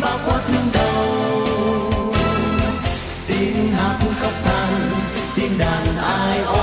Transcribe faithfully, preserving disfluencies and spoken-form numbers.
bao quát đầu. Tiếng hát khóc than, tiếng đàn ai